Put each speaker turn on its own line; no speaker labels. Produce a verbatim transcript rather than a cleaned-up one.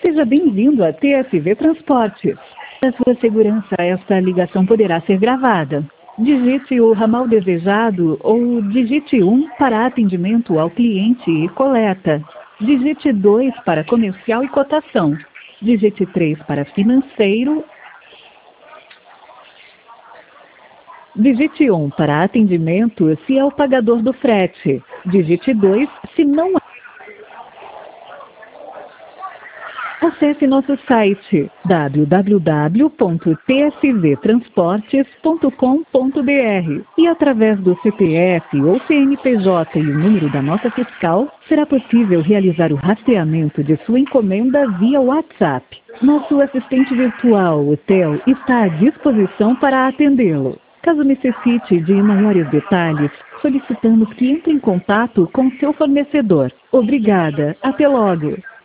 Seja bem-vindo a T S V Transportes. Para sua segurança, esta ligação poderá ser gravada. Digite o ramal desejado ou digite um para atendimento ao cliente e coleta. Digite dois para comercial e cotação. Digite três para financeiro. Digite um para atendimento se é o pagador do frete. Digite dois se não é. Acesse nosso site w w w ponto t s v transportes ponto com ponto b r e através do C P F ou C N P J e o número da nota fiscal, será possível realizar o rastreamento de sua encomenda via WhatsApp. Nosso assistente virtual, o Theo, está à disposição para atendê-lo. Caso necessite de maiores detalhes, solicitamos que entre em contato com seu fornecedor. Obrigada. Até logo.